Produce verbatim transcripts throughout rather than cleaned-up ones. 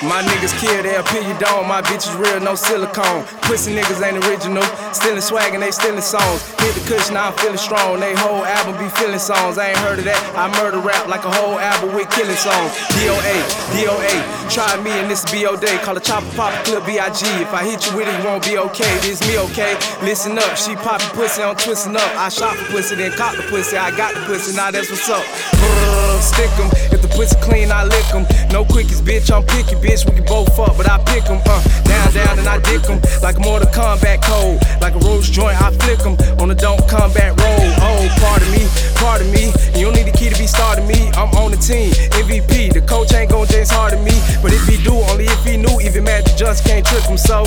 My niggas kill, they'll pin you down. My bitch is real, no silicone. Pussy niggas ain't original. Stealing swag and they stealing songs. Hit the cushion, now I'm feeling strong. They whole album be feeling songs. I ain't heard of that. I murder rap like a whole album with killing songs. D O A, D O A. Try me and this B O day. Call a chopper pop clip B I G. If I hit you with it, you won't be okay. This me okay. Listen up, she poppin' pussy, I'm twisting up. I shot for pussy, then caught the pussy. I got the pussy, now that's what's up. Brrr, stick 'em. If the pussy clean, I lick 'em. No quickies, bitch, I'm picky, bitch. We can both fuck, but I pick 'em. Uh, down, down, and I dick 'em. Like a Mortal Kombat code. Like a Rose joint, I flick 'em. On the don't combat roll. Oh, pardon me, pardon me. You don't need the key to be starting me. I'm on the team, M V P. The coach ain't gon' James Harden me. But if he do, only if he knew. Even Magic Johnson can't trick him, so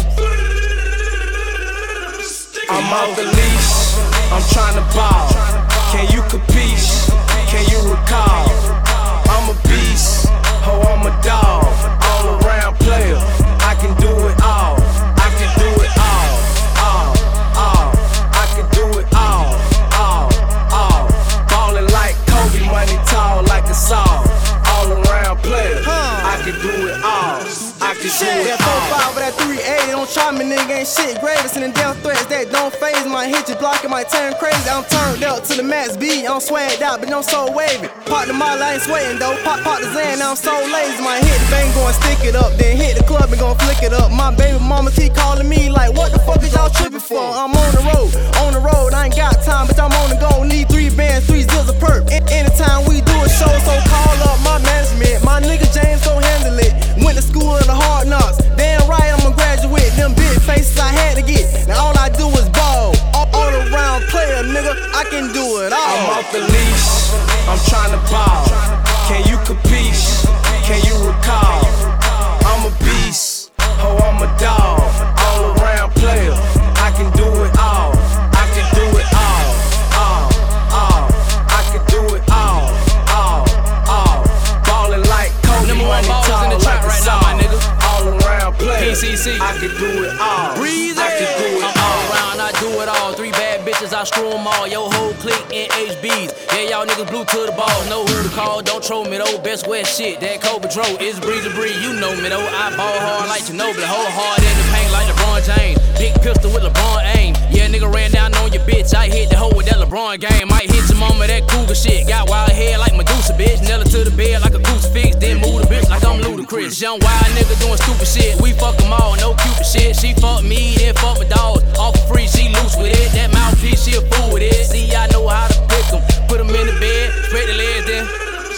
I'm off the leash, I'm tryna ball. Can you capiche? Can you recall? I'm a beast, ho, I'm a dog. All around player, I can do it all. I can do it all, all, all. I can do it all, all, all. Ballin' like Kobe, money tall like a saw. All around player, I can do it all. I can do it that four five with that three eighty, don't try me, nigga, ain't shit greater. Sending death threats that don't phase. Might hit you, block it, might turn crazy. I'm turned up to the max beat, I'm swagged out, but I'm so wavy. Pop the mile, I ain't sweating though. Pop, pop the Zan, now I'm so lazy. Might hit the bang, go and stick it up. Then hit the club and gon' flick it up. My baby mama keep calling me like, what the fuck is y'all tripping for? I'm on the road, on the road, I ain't got time, but I'm on the go. Need three bands, three zills of perp. Anytime we do a show, so call up my management. My nigga James gon' handle it. Went to school of the hard knocks. Damn right, I'm a graduate. Them big faces I had to get. Now all I do is ball. All, all around player, nigga, I can do it all. I'm off the leash, I'm tryna ball. Can you capiche? Can you recall? I'm a beast, ho, I'm a dog. All around player, I can do it all. I can do it all, all, all. I can do it all, all, all. Ballin' like Kobe, number one money ballers tall in the like trap a right saw. now, my nigga. All around player, P C C. I can do it all. Breezy. I can do it I'm all around, I do it all. Three bad bitches, I screw them all. Yo, whole clique in H Bs. Yeah, y'all niggas blue to the ball. Know who to call, don't troll me though. Best West shit, that Kobe Dro. It's Breezy Bree, you know me though. I ball hard like Ginobili. Hold hard in the paint like LeBron James. Big pistol with LeBron aim. Yeah, nigga ran down on your bitch. I hit the hoe with that LeBron game. Might hit your mama, that cougar shit. Got wild hair like Medusa, bitch. Nail her to the bed like a crucifix. Then move the bitch like I'm Ludacris. Young wild nigga doing stupid shit. We fuck them all, no cupid shit. She fuck me, then fuck my dogs. Off for free, she loose with it. That mouthpiece, she a fool with it. See, I know how to pick them. Put them in the bed, spread the legs, then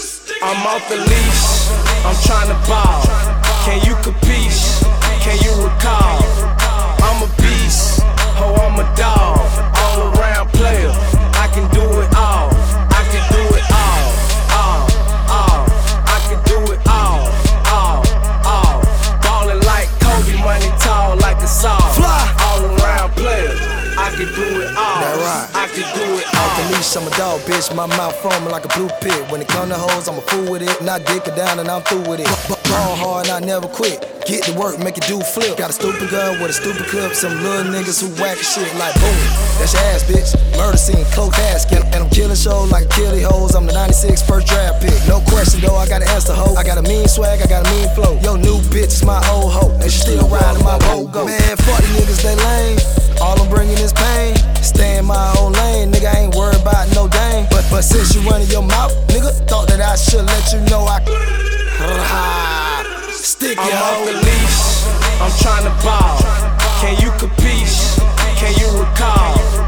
I'm off the leash, I'm tryna ball. Can you capiche? Can you recall? I'm a beast, ho, I'm a dog. All around player, I can do it all. I can do it all, all, all. I can do it all, all, all. Ballin' like Kobe, money tall like a saw. Fly. All around player, I can do it all. That right. I can do it all. Off the leash, I'm a dog, bitch. My mouth foaming like a blue pit. When it come to hoes, I'm a fool with it. Not dick it down and I'm through with it. Ball hard and I never quit. Get to work, make it do flip. Got a stupid gun with a stupid clip. Some little niggas who whack shit like boom. That's your ass, bitch. Murder scene, cloak casket. And I'm killing shows like a killie hoes. I'm the ninety-six first draft pick. No question though, I got an answer, hoe. I got a mean swag, I got a mean flow. Yo, new bitch is my old hoe. And she still riding my BOGO. Man, fuck the niggas, they lame. All I'm bringing is pain. Stay in my own lane, nigga, I ain't worried about no game. But, but since you running your mouth, nigga, thought that I should let you know I stick I'm your off hoe. the leash, I'm tryna ball. Can you capiche? Can you recall?